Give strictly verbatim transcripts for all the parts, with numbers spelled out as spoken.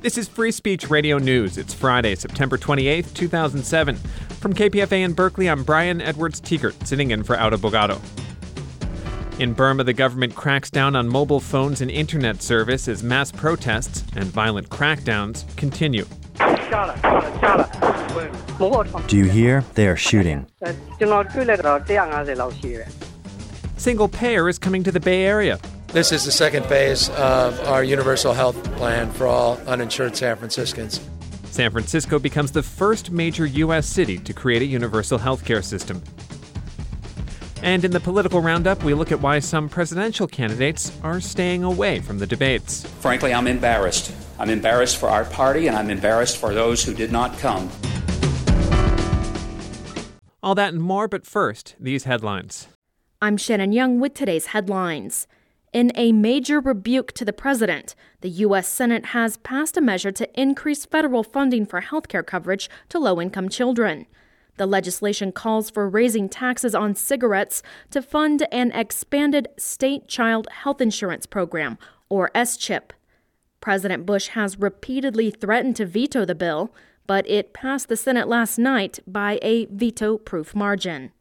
This is Free Speech Radio News. It's Friday, September twenty-eighth, two thousand seven. From K P F A in Berkeley, I'm Brian Edwards-Tiegert, sitting in for Out of Bogado. In Burma, the government cracks down on mobile phones and internet service as mass protests and violent crackdowns continue. Do you hear? They are shooting. Single payer is coming to the Bay Area. This is the second phase of our universal health plan for all uninsured San Franciscans. San Francisco becomes the first major U S city to create a universal healthcare system. And in the political roundup, we look at why some presidential candidates are staying away from the debates. Frankly, I'm embarrassed. I'm embarrassed for our party, and I'm embarrassed for those who did not come. All that and more, but first, these headlines. I'm Shannon Young with today's headlines. In a major rebuke to the president, the U S Senate has passed a measure to increase federal funding for healthcare coverage to low-income children. The legislation calls for raising taxes on cigarettes to fund an expanded state child health insurance program, or S CHIP. President Bush has repeatedly threatened to veto the bill, but it passed the Senate last night by a veto-proof margin.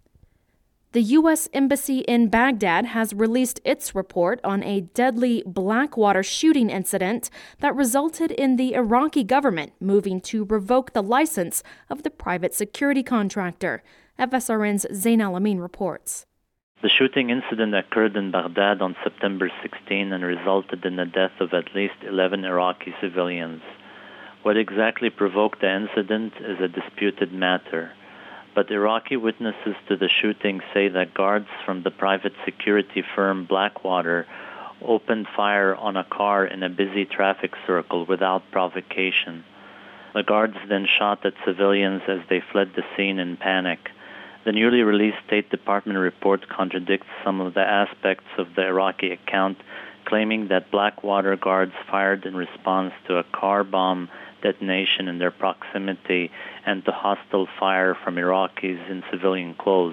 The U S Embassy in Baghdad has released its report on a deadly Blackwater shooting incident that resulted in the Iraqi government moving to revoke the license of the private security contractor. F S R N's Zain Al-Amin reports. The shooting incident occurred in Baghdad on September sixteenth and resulted in the death of at least eleven Iraqi civilians. What exactly provoked the incident is a disputed matter. But Iraqi witnesses to the shooting say that guards from the private security firm Blackwater opened fire on a car in a busy traffic circle without provocation. The guards then shot at civilians as they fled the scene in panic. The newly released State Department report contradicts some of the aspects of the Iraqi account, claiming that Blackwater guards fired in response to a car bomb detonation in their proximity and to hostile fire from Iraqis in civilian clothes.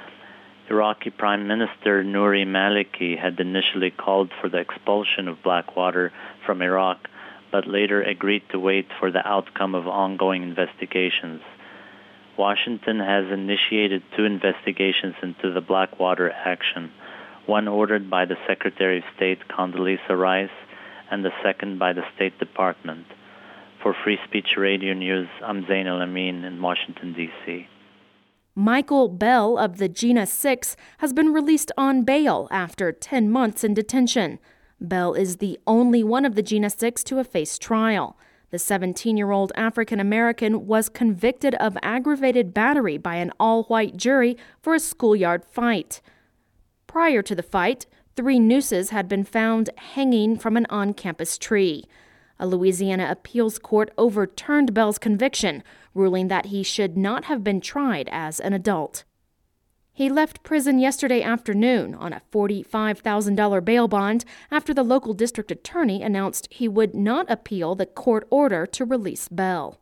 Iraqi Prime Minister Nouri Maliki had initially called for the expulsion of Blackwater from Iraq, but later agreed to wait for the outcome of ongoing investigations. Washington has initiated two investigations into the Blackwater action, one ordered by the Secretary of State Condoleezza Rice and the second by the State Department. For Free Speech Radio News, I'm Zain Al-Amin in Washington, D C Michael Bell of the Jena Six has been released on bail after ten months in detention. Bell is the only one of the Jena Six to have faced trial. The seventeen-year-old African-American was convicted of aggravated battery by an all-white jury for a schoolyard fight. Prior to the fight, three nooses had been found hanging from an on-campus tree. A Louisiana appeals court overturned Bell's conviction, ruling that he should not have been tried as an adult. He left prison yesterday afternoon on a forty-five thousand dollars bail bond after the local district attorney announced he would not appeal the court order to release Bell.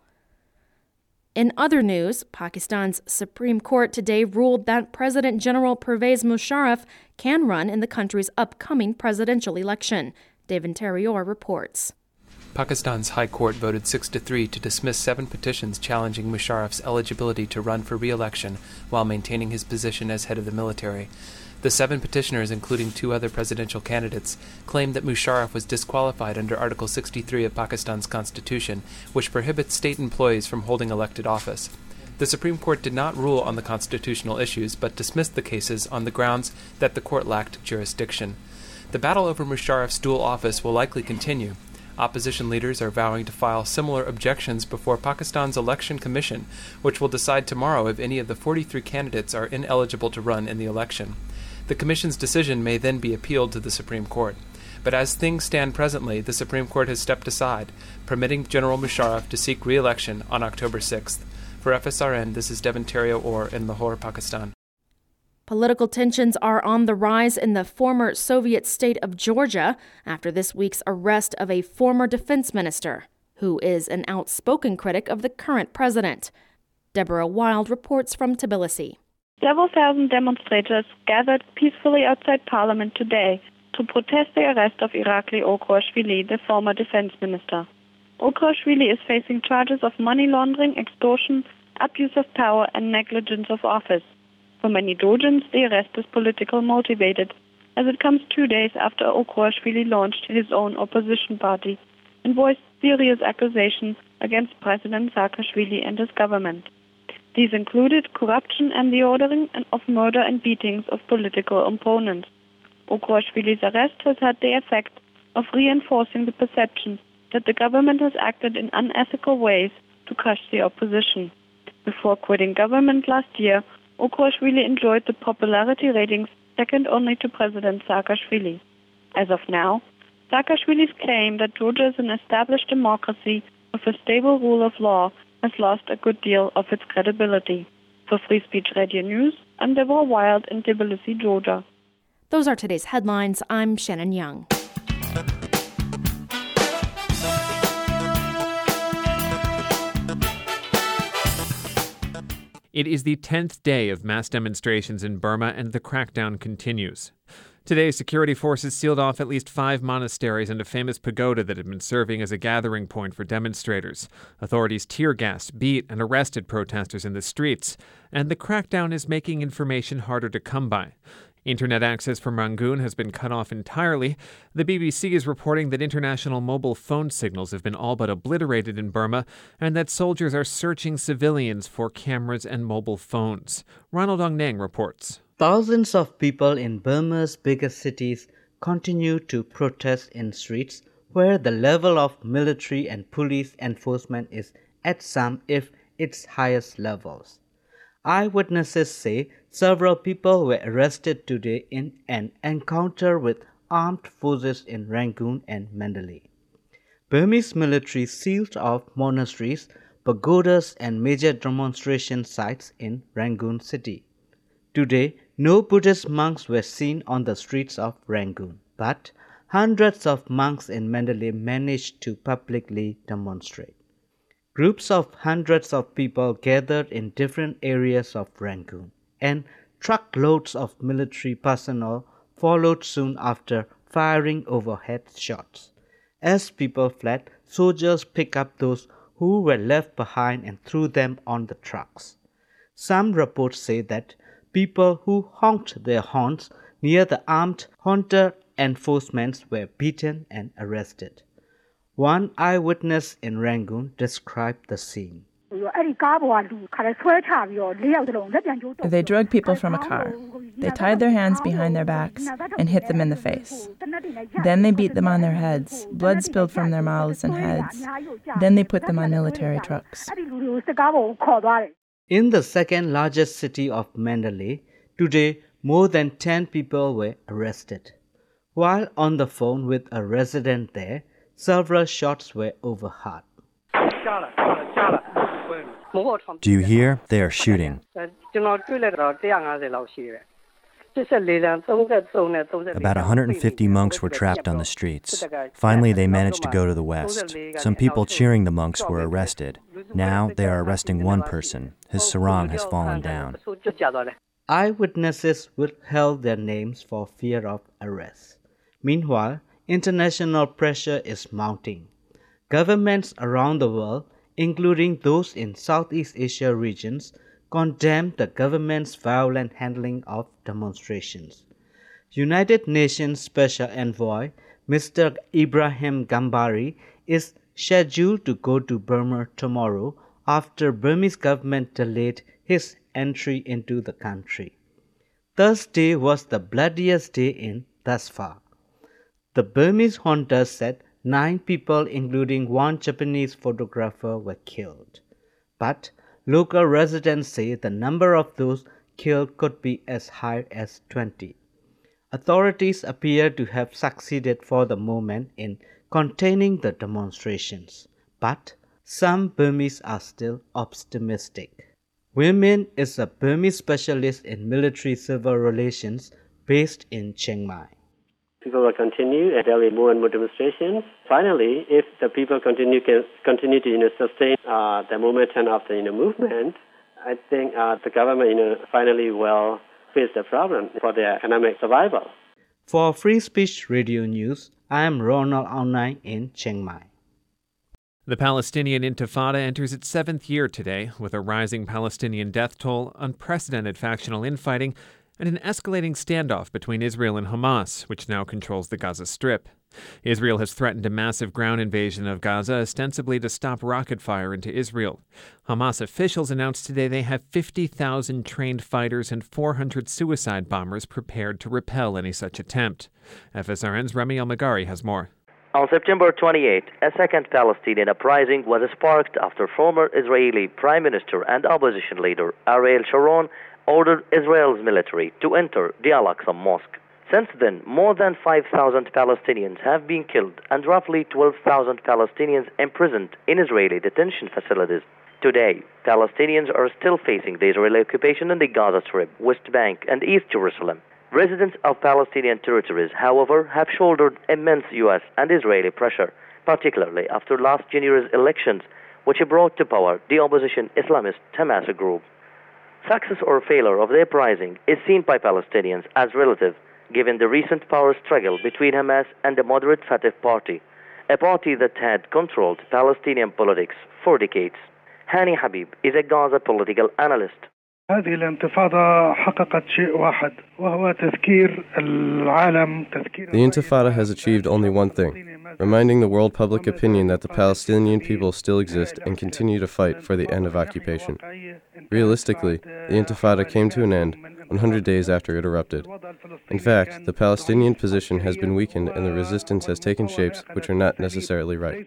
In other news, Pakistan's Supreme Court today ruled that President General Pervez Musharraf can run in the country's upcoming presidential election. Dave Interior reports. Pakistan's High Court voted six to three to dismiss seven petitions challenging Musharraf's eligibility to run for re-election while maintaining his position as head of the military. The seven petitioners, including two other presidential candidates, claimed that Musharraf was disqualified under Article sixty-three of Pakistan's constitution, which prohibits state employees from holding elected office. The Supreme Court did not rule on the constitutional issues, but dismissed the cases on the grounds that the court lacked jurisdiction. The battle over Musharraf's dual office will likely continue. Opposition leaders are vowing to file similar objections before Pakistan's Election Commission, which will decide tomorrow if any of the forty-three candidates are ineligible to run in the election. The Commission's decision may then be appealed to the Supreme Court. But as things stand presently, the Supreme Court has stepped aside, permitting General Musharraf to seek re-election on October sixth. For F S R N, this is Devin Terrio-Orr in Lahore, Pakistan. Political tensions are on the rise in the former Soviet state of Georgia after this week's arrest of a former defense minister, who is an outspoken critic of the current president. Deborah Wild reports from Tbilisi. Several thousand demonstrators gathered peacefully outside Parliament today to protest the arrest of Irakli Oqoshvili, the former defense minister. Okoshvili is facing charges of money laundering, extortion, abuse of power, and negligence of office. For many Georgians, the arrest is political motivated, as it comes two days after Okoshvili launched his own opposition party and voiced serious accusations against President Saakashvili and his government. These included corruption and the ordering of murder and beatings of political opponents. Okoshvili's arrest has had the effect of reinforcing the perception that the government has acted in unethical ways to crush the opposition. Before quitting government last year, Okoshvili enjoyed the popularity ratings second only to President Saakashvili. As of now, Saakashvili's claim that Georgia is an established democracy with a stable rule of law has lost a good deal of its credibility. For Free Speech Radio News, I'm Deborah Wild in Tbilisi, Georgia. Those are today's headlines. I'm Shannon Young. It is the tenth day of mass demonstrations in Burma, and the crackdown continues. Today, security forces sealed off at least five monasteries and a famous pagoda that had been serving as a gathering point for demonstrators. Authorities tear-gassed, beat, and arrested protesters in the streets, and the crackdown is making information harder to come by. Internet access from Rangoon has been cut off entirely. The B B C is reporting that international mobile phone signals have been all but obliterated in Burma, and that soldiers are searching civilians for cameras and mobile phones. Ronald Ong Nang reports. Thousands of people in Burma's biggest cities continue to protest in streets where the level of military and police enforcement is at some, if its highest levels. Eyewitnesses say several people were arrested today in an encounter with armed forces in Rangoon and Mandalay. Burmese military sealed off monasteries, pagodas, and major demonstration sites in Rangoon city. Today, no Buddhist monks were seen on the streets of Rangoon, but hundreds of monks in Mandalay managed to publicly demonstrate. Groups of hundreds of people gathered in different areas of Rangoon, and truckloads of military personnel followed soon after, firing overhead shots. As people fled, soldiers picked up those who were left behind and threw them on the trucks. Some reports say that people who honked their horns near the armed hunter enforcement were beaten and arrested. One eyewitness in Rangoon described the scene. They drug people from a car. They tied their hands behind their backs and hit them in the face. Then they beat them on their heads. Blood spilled from their mouths and heads. Then they put them on military trucks. In the second largest city of Mandalay, today more than ten people were arrested. While on the phone with a resident there, several shots were overheard. Do you hear? They are shooting. About one hundred fifty monks were trapped on the streets. Finally, they managed to go to the west. Some people cheering the monks were arrested. Now they are arresting one person. His sarong has fallen down. Eyewitnesses withheld their names for fear of arrest. Meanwhile, international pressure is mounting. Governments around the world, including those in Southeast Asia regions, condemn the government's violent handling of demonstrations. United Nations Special Envoy Mister Ibrahim Gambari is scheduled to go to Burma tomorrow after Burmese government delayed his entry into the country. Thursday was the bloodiest day in thus far. The Burmese junta said nine people, including one Japanese photographer, were killed. But local residents say the number of those killed could be as high as twenty. Authorities appear to have succeeded for the moment in containing the demonstrations, but some Burmese are still optimistic. Wei Min is a Burmese specialist in military-civil relations based in Chiang Mai. People will continue, and there will be more and more demonstrations. Finally, if the people continue can continue to you know, sustain uh, the momentum of the you know, movement, I think uh, the government you know, finally will face the problem for their economic survival. For Free Speech Radio News, I am Ronald Ong Nang in Chiang Mai. The Palestinian Intifada enters its seventh year today, with a rising Palestinian death toll, unprecedented factional infighting, and an escalating standoff between Israel and Hamas, which now controls the Gaza Strip. Israel has threatened a massive ground invasion of Gaza, ostensibly to stop rocket fire into Israel. Hamas officials announced today they have fifty thousand trained fighters and four hundred suicide bombers prepared to repel any such attempt. F S R N's Rami Elmagari has more. On September twenty-eighth, a second Palestinian uprising was sparked after former Israeli Prime Minister and opposition leader Ariel Sharon ordered Israel's military to enter the Al-Aqsa Mosque. Since then, more than five thousand Palestinians have been killed and roughly twelve thousand Palestinians imprisoned in Israeli detention facilities. Today, Palestinians are still facing the Israeli occupation in the Gaza Strip, West Bank, and East Jerusalem. Residents of Palestinian territories, however, have shouldered immense U S and Israeli pressure, particularly after last January's elections, which brought to power the opposition Islamist Hamas group. Success or failure of the uprising is seen by Palestinians as relative, given the recent power struggle between Hamas and the moderate Fatah party, a party that had controlled Palestinian politics for decades. Hani Habib is a Gaza political analyst. هذه الانتفاضة حققت شيء واحد وهو تذكير العالم تذكير The Intifada has achieved only one thing, reminding the world public opinion that the Palestinian people still exist and continue to fight for the end of occupation. Realistically, the Intifada came to an end one hundred days after it erupted. In fact, the Palestinian position has been weakened and the resistance has taken shapes which are not necessarily right.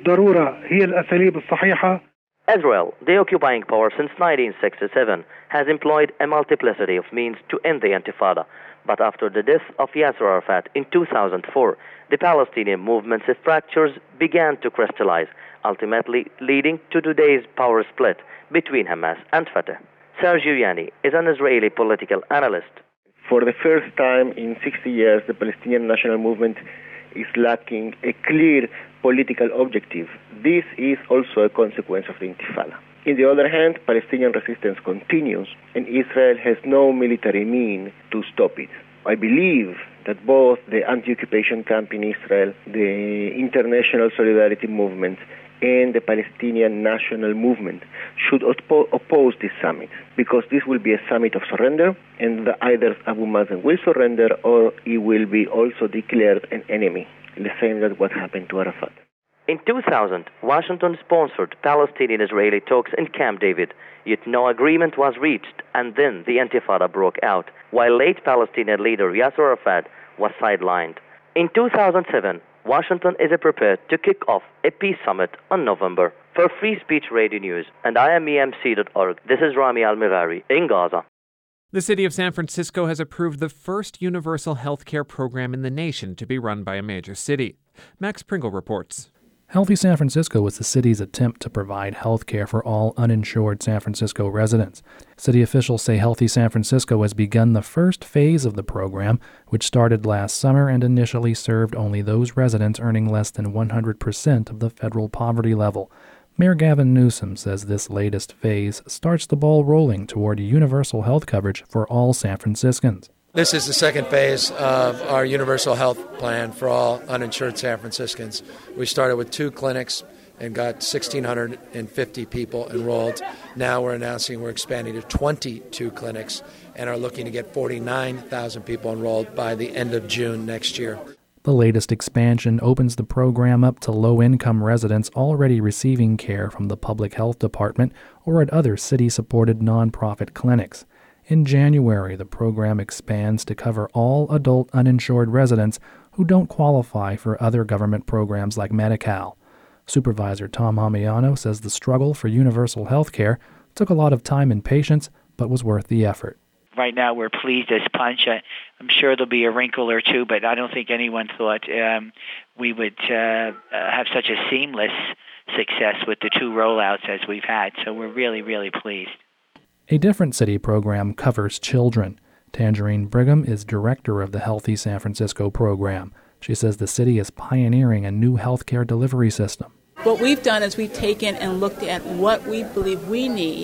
Israel, the occupying power since nineteen sixty-seven, has employed a multiplicity of means to end the Intifada. But after the death of Yasser Arafat in two thousand four, the Palestinian movement's fractures began to crystallize, ultimately leading to today's power split between Hamas and Fatah. Sergio Yanni is an Israeli political analyst. For the first time in sixty years, the Palestinian National Movement is lacking a clear political objective. This is also a consequence of the Intifada. On the other hand, Palestinian resistance continues, and Israel has no military means to stop it. I believe that both the anti-occupation camp in Israel, the international solidarity movement, and the Palestinian national movement should oppo- oppose this summit, because this will be a summit of surrender, and either Abu Mazen will surrender or he will be also declared an enemy, the same as what happened to Arafat. In two thousand, Washington sponsored Palestinian-Israeli talks in Camp David, yet no agreement was reached, and then the Intifada broke out, while late Palestinian leader Yasser Arafat was sidelined. In two thousand seven, Washington is prepared to kick off a peace summit on November. For Free Speech Radio News and I am E M C dot org, this is Rami Al-Mirari in Gaza. The city of San Francisco has approved the first universal health care program in the nation to be run by a major city. Max Pringle reports. Healthy San Francisco was the city's attempt to provide health care for all uninsured San Francisco residents. City officials say Healthy San Francisco has begun the first phase of the program, which started last summer and initially served only those residents earning less than one hundred percent of the federal poverty level. Mayor Gavin Newsom says this latest phase starts the ball rolling toward universal health coverage for all San Franciscans. This is the second phase of our universal health plan for all uninsured San Franciscans. We started with two clinics and got one thousand six hundred fifty people enrolled. Now we're announcing we're expanding to twenty-two clinics and are looking to get forty-nine thousand people enrolled by the end of June next year. The latest expansion opens the program up to low-income residents already receiving care from the Public Health Department or at other city-supported nonprofit clinics. In January, the program expands to cover all adult uninsured residents who don't qualify for other government programs like Medi-Cal. Supervisor Tom Hamiano says the struggle for universal health care took a lot of time and patience, but was worth the effort. Right now, we're pleased as punch. I'm sure there'll be a wrinkle or two, but I don't think anyone thought um, we would uh, have such a seamless success with the two rollouts as we've had. So we're really, really pleased. A different city program covers children. Tangerine Brigham is director of the Healthy San Francisco program. She says the city is pioneering a new healthcare delivery system. What we've done is we've taken and looked at what we believe we need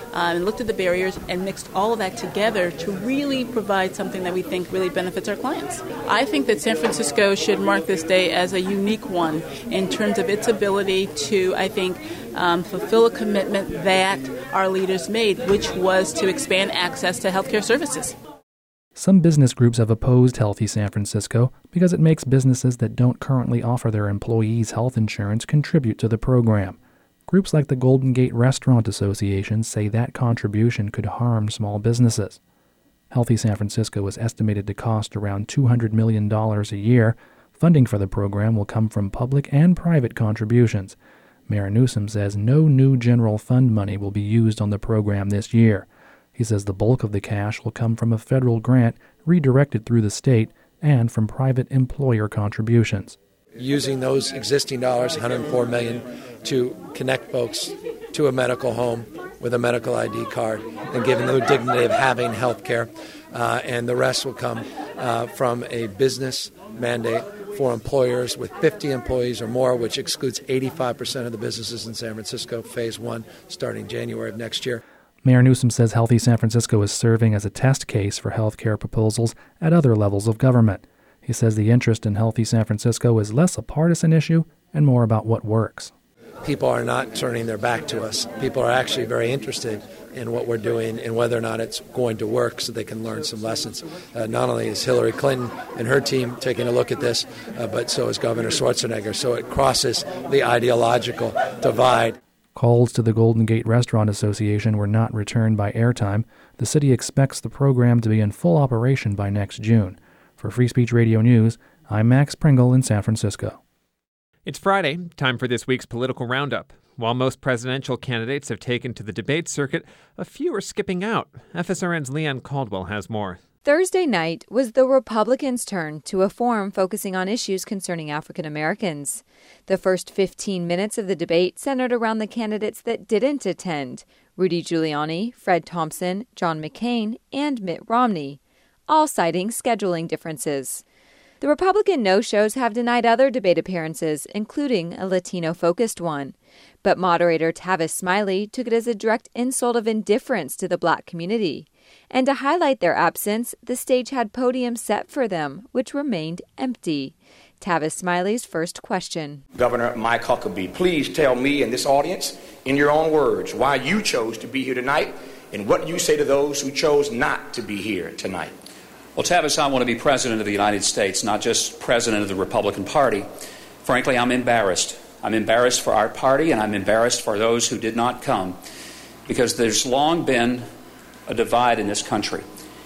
uh, and looked at the barriers and mixed all of that together to really provide something that we think really benefits our clients. I think that San Francisco should mark this day as a unique one in terms of its ability to, I think, um, fulfill a commitment that our leaders made, which was to expand access to healthcare services. Some business groups have opposed Healthy San Francisco because it makes businesses that don't currently offer their employees health insurance contribute to the program. Groups like the Golden Gate Restaurant Association say that contribution could harm small businesses. Healthy San Francisco is estimated to cost around two hundred million dollars a year. Funding for the program will come from public and private contributions. Mayor Newsom says no new general fund money will be used on the program this year. He says the bulk of the cash will come from a federal grant redirected through the state and from private employer contributions. Using those existing dollars, one hundred four million dollars, to connect folks to a medical home with a medical I D card and giving them the dignity of having health care. Uh, and the rest will come uh, from a business mandate for employers with fifty employees or more, which excludes eighty-five percent of the businesses in San Francisco, phase one, starting January of next year. Mayor Newsom says Healthy San Francisco is serving as a test case for health care proposals at other levels of government. He says the interest in Healthy San Francisco is less a partisan issue and more about what works. People are not turning their back to us. People are actually very interested in what we're doing and whether or not it's going to work so they can learn some lessons. Uh, not only is Hillary Clinton and her team taking a look at this, uh, but so is Governor Schwarzenegger. So it crosses the ideological divide. Calls to the Golden Gate Restaurant Association were not returned by airtime. The city expects the program to be in full operation by next June. For Free Speech Radio News, I'm Max Pringle in San Francisco. It's Friday, time for this week's political roundup. While most presidential candidates have taken to the debate circuit, a few are skipping out. F S R N's Leanne Caldwell has more. Thursday night was the Republicans' turn to a forum focusing on issues concerning African Americans. The first fifteen minutes of the debate centered around the candidates that didn't attend: Rudy Giuliani, Fred Thompson, John McCain, and Mitt Romney, all citing scheduling differences. The Republican no-shows have denied other debate appearances, including a Latino-focused one. But moderator Tavis Smiley took it as a direct insult of indifference to the black community. And to highlight their absence, the stage had podiums set for them, which remained empty. Tavis Smiley's first question. Governor Mike Huckabee, please tell me and this audience, in your own words, why you chose to be here tonight and what you say to those who chose not to be here tonight. Well, Tavis, I want to be president of the United States, not just president of the Republican Party. Frankly, I'm embarrassed. I'm embarrassed for our party, and I'm embarrassed for those who did not come, because there's long been a divide in this country,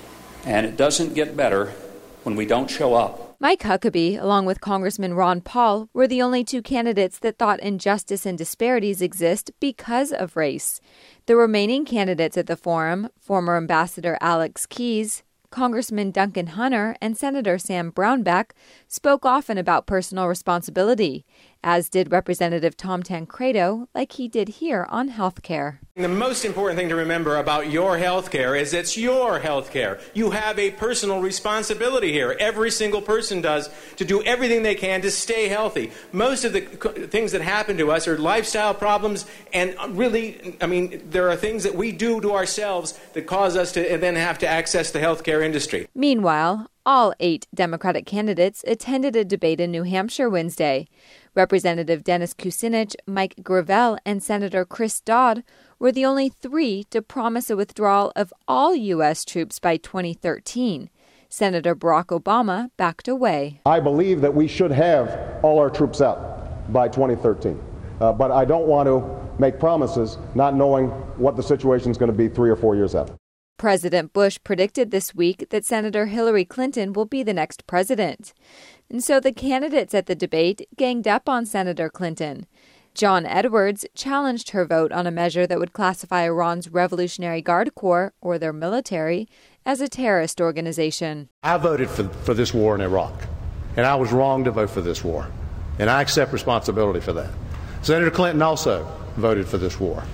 and it doesn't get better when we don't show up. Mike Huckabee, along with Congressman Ron Paul, were the only two candidates that thought injustice and disparities exist because of race. The remaining candidates at the forum, former Ambassador Alex Keyes, Congressman Duncan Hunter, and Senator Sam Brownback, spoke often about personal responsibility, as did Representative Tom Tancredo, like he did here on health care. The most important thing to remember about your health care is it's your health care. You have a personal responsibility here. Every single person does, to do everything they can to stay healthy. Most of the things that happen to us are lifestyle problems, and really, I mean, there are things that we do to ourselves that cause us to then have to access the health care industry. Meanwhile, all eight Democratic candidates attended a debate in New Hampshire Wednesday. Representative Dennis Kucinich, Mike Gravel, and Senator Chris Dodd were the only three to promise a withdrawal of all U S troops by twenty thirteen. Senator Barack Obama backed away. I believe that we should have all our troops out by twenty thirteen, uh, but I don't want to make promises not knowing what the situation is going to be three or four years out. President Bush predicted this week that Senator Hillary Clinton will be the next president. And so the candidates at the debate ganged up on Senator Clinton. John Edwards challenged her vote on a measure that would classify Iran's Revolutionary Guard Corps, or their military, as a terrorist organization. I voted for, for this war in Iraq, and I was wrong to vote for this war, and I accept responsibility for that. Senator Clinton also voted for this war.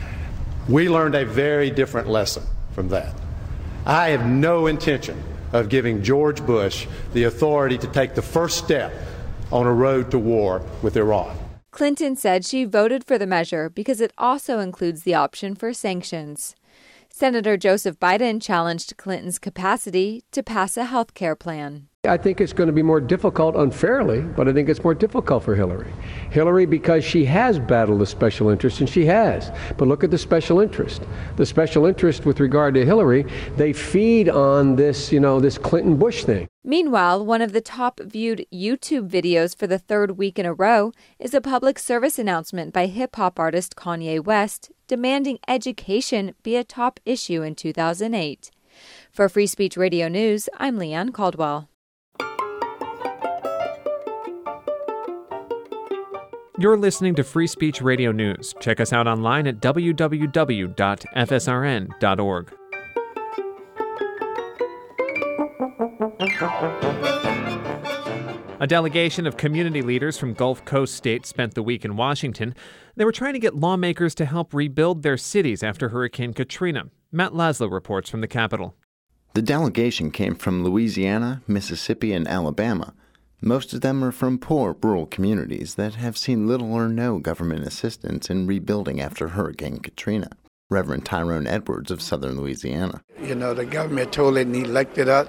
We learned a very different lesson from that. I have no intention of giving George Bush the authority to take the first step on a road to war with Iran. Clinton said she voted for the measure because it also includes the option for sanctions. Senator Joseph Biden challenged Clinton's capacity to pass a health care plan. I think it's going to be more difficult unfairly, but I think it's more difficult for Hillary. Hillary, because she has battled the special interest, and she has. But look at the special interest. The special interest with regard to Hillary, they feed on this, you know, this Clinton-Bush thing. Meanwhile, one of the top viewed YouTube videos for the third week in a row is a public service announcement by hip-hop artist Kanye West demanding education be a top issue in two thousand eight. For Free Speech Radio News, I'm Leanne Caldwell. You're listening to Free Speech Radio News. Check us out online at w w w dot f s r n dot org. A delegation of community leaders from Gulf Coast states spent the week in Washington. They were trying to get lawmakers to help rebuild their cities after Hurricane Katrina. Matt Laszlo reports from the Capitol. The delegation came from Louisiana, Mississippi, and Alabama. Most of them are from poor rural communities that have seen little or no government assistance in rebuilding after Hurricane Katrina. Reverend Tyrone Edwards of Southern Louisiana. You know, the government totally neglected us.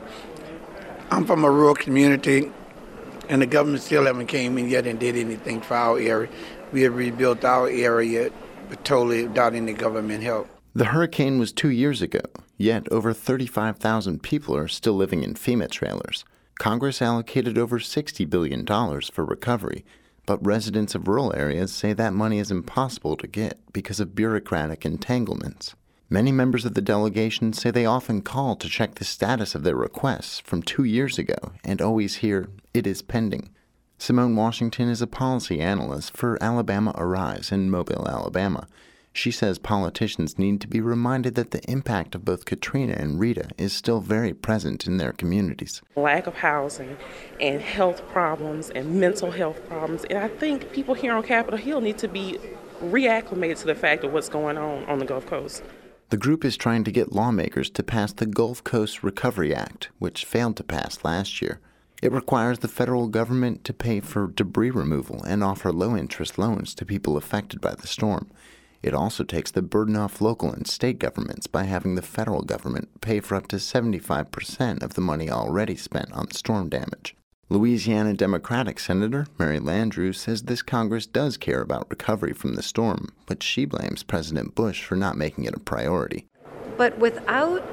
I'm from a rural community, and the government still haven't came in yet and did anything for our area. We have rebuilt our area, but totally without any government help. The hurricane was two years ago, yet over thirty-five thousand people are still living in FEMA trailers. Congress allocated over sixty billion dollars for recovery, but residents of rural areas say that money is impossible to get because of bureaucratic entanglements. Many members of the delegation say they often call to check the status of their requests from two years ago and always hear, "It is pending." Simone Washington is a policy analyst for Alabama Arise in Mobile, Alabama. She says politicians need to be reminded that the impact of both Katrina and Rita is still very present in their communities. Lack of housing and health problems and mental health problems. And I think people here on Capitol Hill need to be reacclimated to the fact of what's going on on the Gulf Coast. The group is trying to get lawmakers to pass the Gulf Coast Recovery Act, which failed to pass last year. It requires the federal government to pay for debris removal and offer low-interest loans to people affected by the storm. It also takes the burden off local and state governments by having the federal government pay for up to seventy-five percent of the money already spent on storm damage. Louisiana Democratic Senator Mary Landrieu says this Congress does care about recovery from the storm, but she blames President Bush for not making it a priority. But without,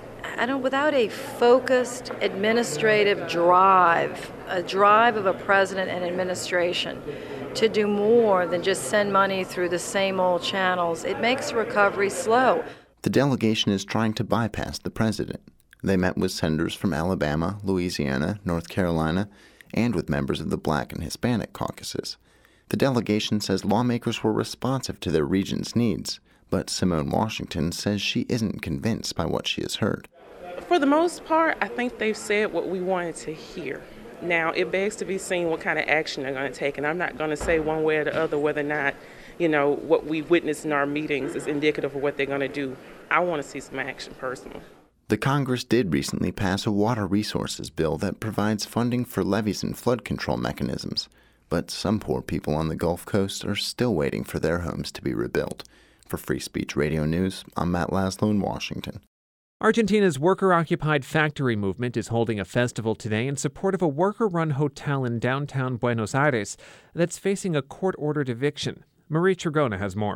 I don't, without a focused administrative drive, a drive of a president and administration to do more than just send money through the same old channels, it makes recovery slow. The delegation is trying to bypass the president. They met with senators from Alabama, Louisiana, North Carolina, and with members of the Black and Hispanic caucuses. The delegation says lawmakers were responsive to their region's needs, but Simone Washington says she isn't convinced by what she has heard. For the most part, I think they've said what we wanted to hear. Now, it begs to be seen what kind of action they're going to take, and I'm not going to say one way or the other whether or not, you know, what we witnessed in our meetings is indicative of what they're going to do. I want to see some action personally. The Congress did recently pass a water resources bill that provides funding for levees and flood control mechanisms, but some poor people on the Gulf Coast are still waiting for their homes to be rebuilt. For Free Speech Radio News, I'm Matt Laszlo in Washington. Argentina's worker-occupied factory movement is holding a festival today in support of a worker-run hotel in downtown Buenos Aires that's facing a court-ordered eviction. Marie Trigona has more.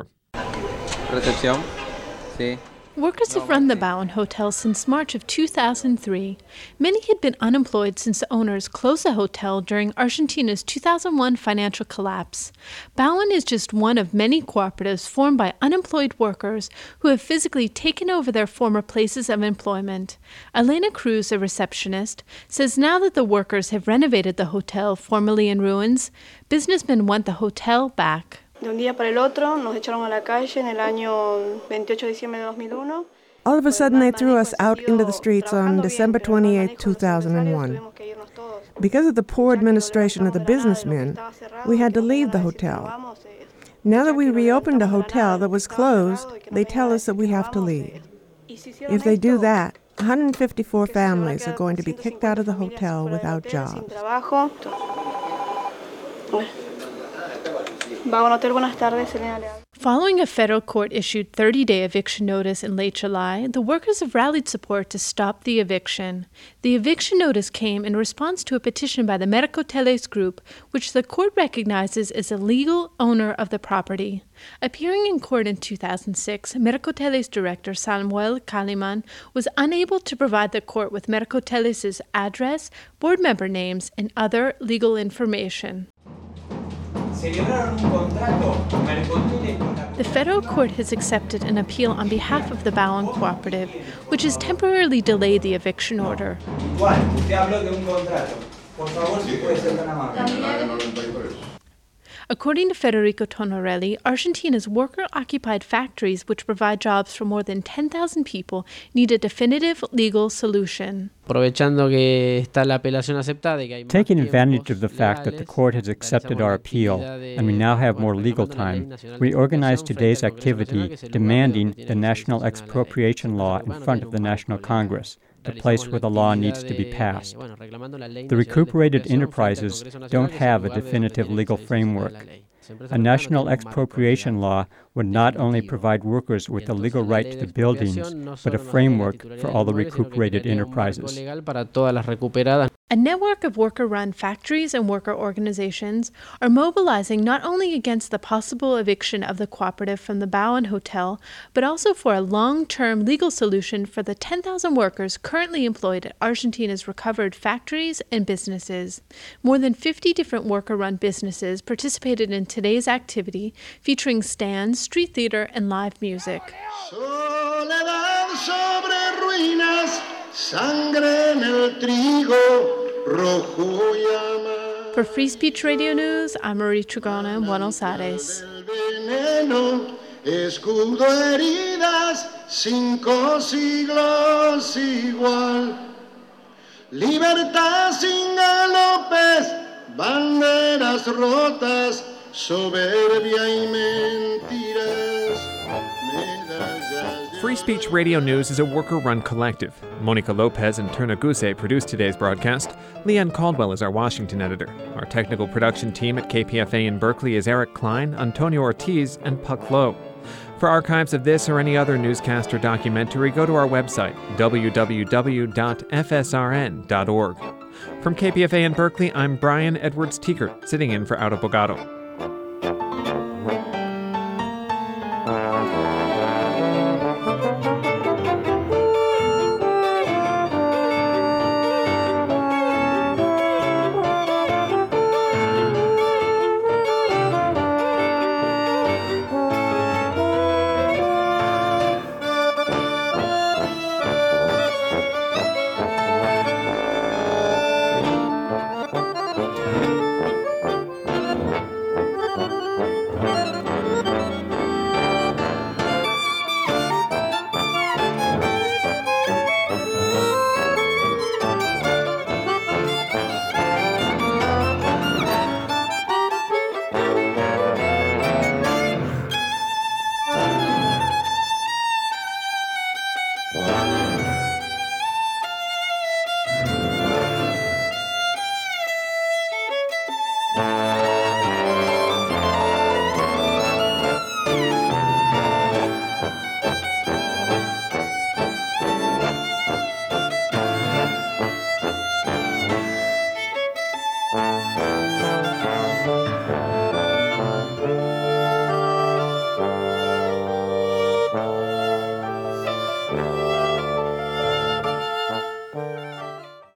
Recepción. Sí. Workers have run the Bowen Hotel since March of two thousand three. Many had been unemployed since the owners closed the hotel during Argentina's two thousand one financial collapse. Bowen is just one of many cooperatives formed by unemployed workers who have physically taken over their former places of employment. Elena Cruz, a receptionist, says now that the workers have renovated the hotel, formerly in ruins, businessmen want the hotel back. De un día para el otro nos echaron a la calle en el año veintiocho de diciembre de dos mil uno. All of a sudden they threw us out into the streets on December twenty-eighth, two thousand one. Because of the poor administration of the businessmen, we had to leave the hotel. Now that we reopened a hotel that was closed, they tell us that we have to leave. If they do that, one hundred fifty-four families are going to be kicked out of the hotel without jobs. Following a federal court-issued thirty-day eviction notice in late July, the workers have rallied support to stop the eviction. The eviction notice came in response to a petition by the Mercoteles Group, which the court recognizes as a legal owner of the property. Appearing in court in two thousand six, Mercoteles director Samuel Kaliman was unable to provide the court with Mercoteles' address, board member names, and other legal information. The federal court has accepted an appeal on behalf of the Bauan Cooperative, which has temporarily delayed the eviction order. According to Federico Tonorelli, Argentina's worker-occupied factories, which provide jobs for more than ten thousand people, need a definitive legal solution. Taking advantage of the fact that the court has accepted our appeal and we now have more legal time, we organized today's activity demanding the national expropriation law in front of the National Congress, the place where the law needs to be passed. The recuperated enterprises don't have a definitive legal framework. A national expropriation law would not only provide workers with the legal right to the buildings, but a framework for all the recuperated enterprises. A network of worker-run factories and worker organizations are mobilizing not only against the possible eviction of the cooperative from the Bauan Hotel, but also for a long-term legal solution for the ten thousand workers currently employed at Argentina's recovered factories and businesses. More than fifty different worker-run businesses participated in today's activity, featuring stands, street theater, and live music. Soledad sobre ruinas, sangre en el trigo, rojo llama. For Free Speech Radio News, I'm Marie Trigona in Buenos Aires. Veneno, escudo heridas, cinco siglos igual. Libertad sin galopes, banderas rotas, soberbia y mentiras. Free Speech Radio News is a worker-run collective. Monica Lopez and Turna Guse produced today's broadcast. Leanne Caldwell is our Washington editor. Our technical production team at K P F A in Berkeley is Eric Klein, Antonio Ortiz, and Puck Lowe. For archives of this or any other newscast or documentary, go to our website, w w w dot f s r n dot org. From K P F A in Berkeley, I'm Brian Edwards Tiekert, sitting in for Out of Bogado.